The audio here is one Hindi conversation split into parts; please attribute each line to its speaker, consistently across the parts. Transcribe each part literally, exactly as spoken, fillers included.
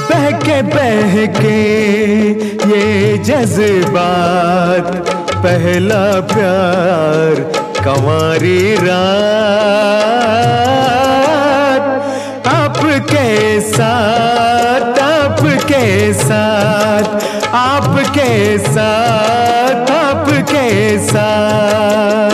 Speaker 1: बहके बहके ये जज्बात, पहला प्यार कंवारी रात, आपके साथ आपके साथ आपके साथ आपके साथ।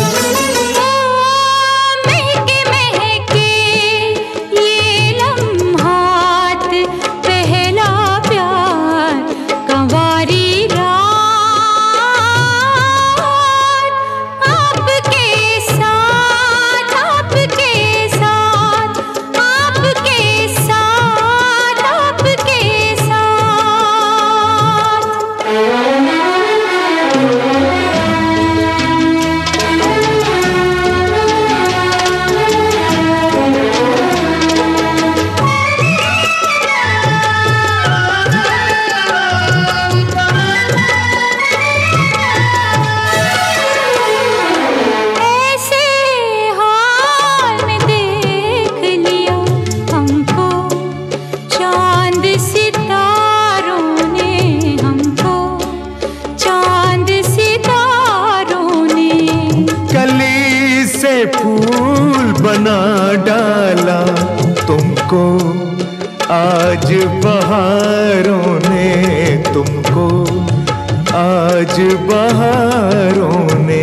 Speaker 1: फूल बना डाला तुमको आज बहारों ने, तुमको आज बहारों ने।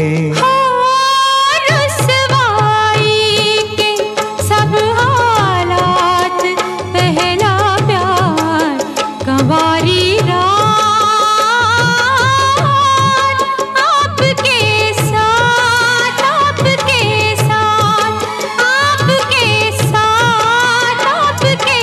Speaker 2: रुसवाई के सब हालात, पहला प्यार कंवारी रात, आपके साथ आपके साथ आपके साथ आपके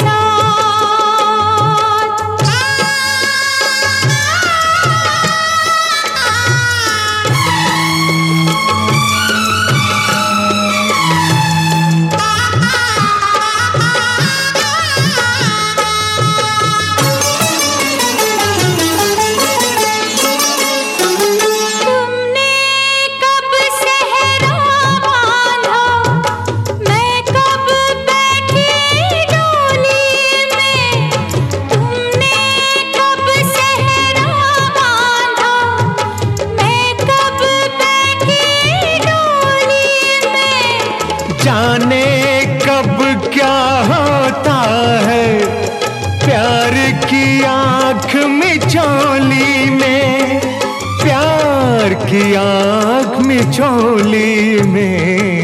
Speaker 1: जाने कब क्या होता है प्यार की आँख मिचौली में, प्यार की आँख मिचौली में।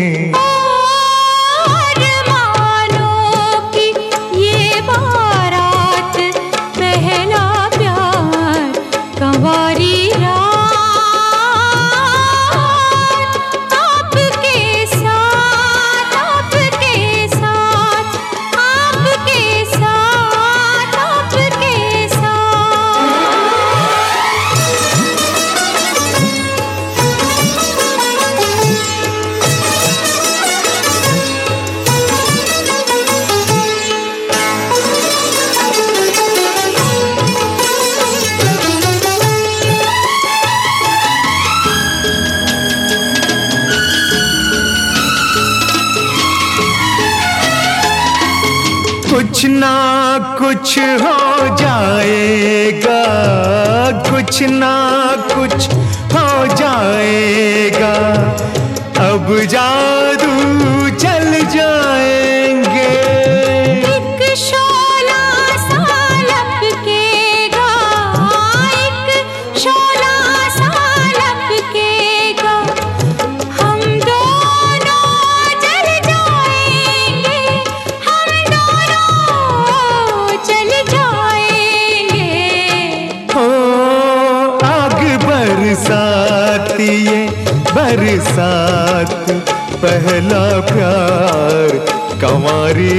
Speaker 1: कुछ ना कुछ हो जाएगा, कुछ ना कुछ हो जाएगा, अब जादू चल जाएंगे।
Speaker 2: एक शोला सा लपकेगा, एक शोला सा लपकेगा, हम दोनों जल जाएंगे, हम दोनों चल जाएंगे।
Speaker 1: हो आग बरसाती ये बरसात, पहला प्यार कंवारी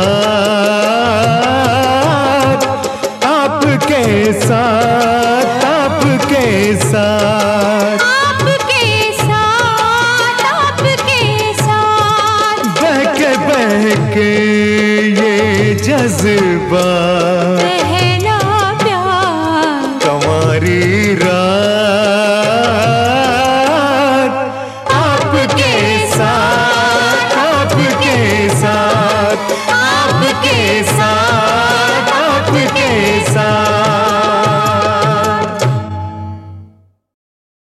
Speaker 1: रात, आपके साथ आपके साथ
Speaker 2: आपके साथ आपके साथ
Speaker 1: बहके बहके ये जज्बा।